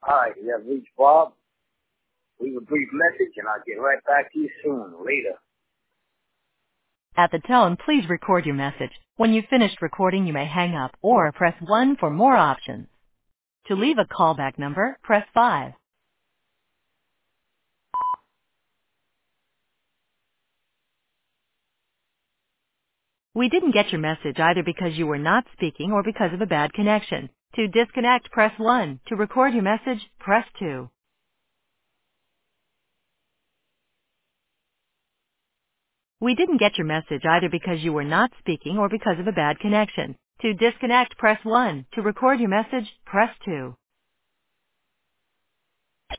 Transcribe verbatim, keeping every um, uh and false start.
Hi, you have reached Bob. Leave a brief message and I'll get right back to you soon. Later. At the tone, please record your message. When you've finished recording, you may hang up or press one for more options. To leave a callback number, press five. We didn't get your message either because you were not speaking or because of a bad connection. To disconnect, press one. To record your message, press two. We didn't get your message either because you were not speaking or because of a bad connection. To disconnect, press one. To record your message, press two.